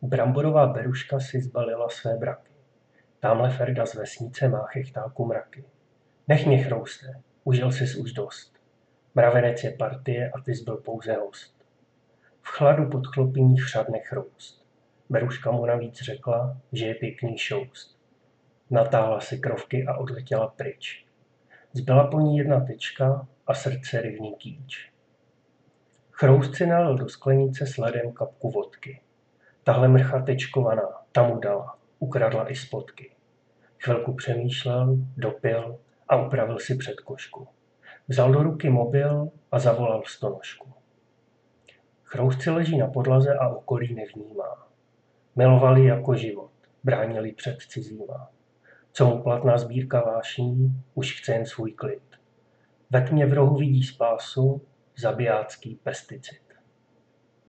Bramborová beruška si zbalila své braky. Támhle Ferda z vesnice má chechtáku mraky. Nech mě, chrouste, užil sis už dost. Mravenec je partie a ty byl pouze host. V chladu pod chlopyní chřadne chroust. Beruška mu navíc řekla, že je pěkný šoust. Natáhla si krovky a odletěla pryč. Zbyla po ní jedna tečka a srdce rivný kýč. Chroust si nalil do sklenice s ledem kapku vodky. Tahle mrcha tečkovaná, ta mu dala, ukradla i spodky. Chvilku přemýšlel, dopil a upravil si předkošku. Vzal do ruky mobil a zavolal stonožku. Chroust si leží na podlaze a okolí nevnímá. Milovali jako život, bránili před cizíma. Co mu platná sbírka vášní, už chce jen svůj klid. Ve tmě v rohu vidí spásu, zabijácký pesticid.